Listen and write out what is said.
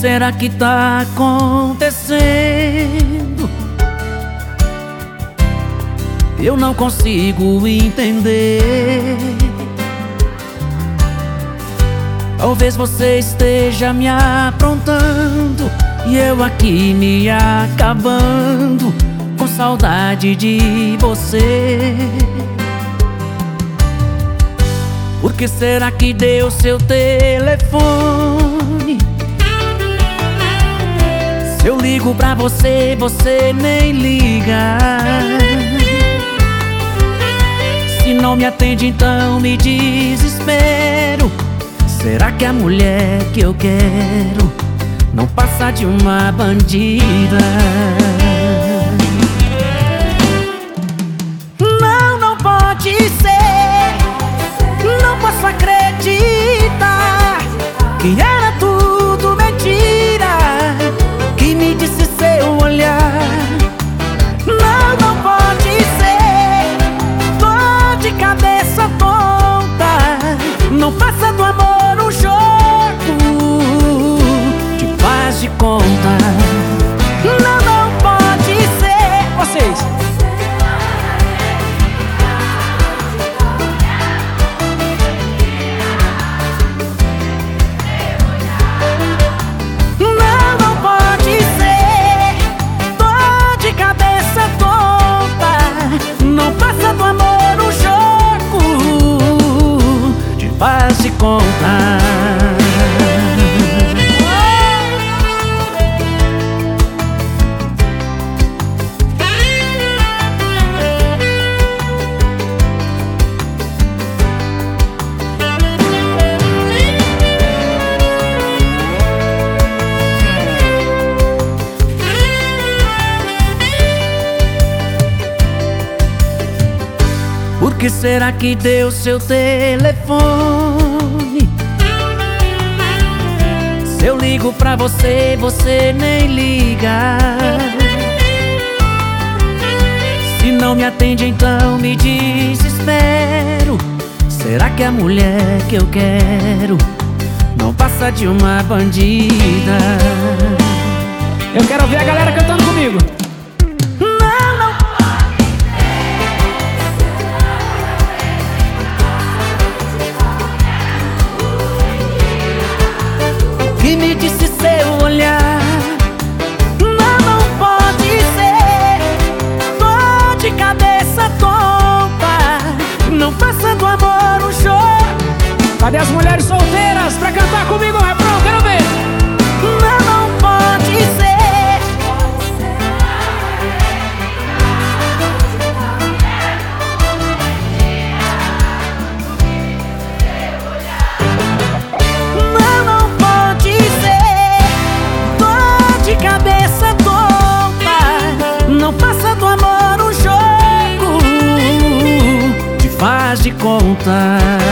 será que tá acontecendo? Eu não consigo entender. Talvez você esteja me aprontando e eu aqui me acabando, com saudade de você. Por que será que deu seu telefone? Se eu ligo pra você, você nem liga. Se não me atende, então me desespero. Será que a mulher que eu quero não passa de uma bandida? Não, não pode ser. Não posso acreditar que era tudo mentira, que me disse seu olhar. Não, não pode ser. Tô de cabeça tonta. Não faça do amor um jogo de faz de conta. Não, não pode ser. Vocês. Faz de conta. Por que será que deu seu telefone? Se eu ligo pra você, você nem liga. Se não me atende, então me desespero. Será que a mulher que eu quero não passa de uma bandida? Eu quero ver a galera cantando comigo. Que me disse seu olhar. Não, não pode ser. Tô de cabeça tonta. Não faça do amor um show. Cadê as mulheres solteiras pra cantar comigo o refrão? Quero ver. Não, não pode ser. Cabeça tonta. Não faça do amor um jogo de faz de conta.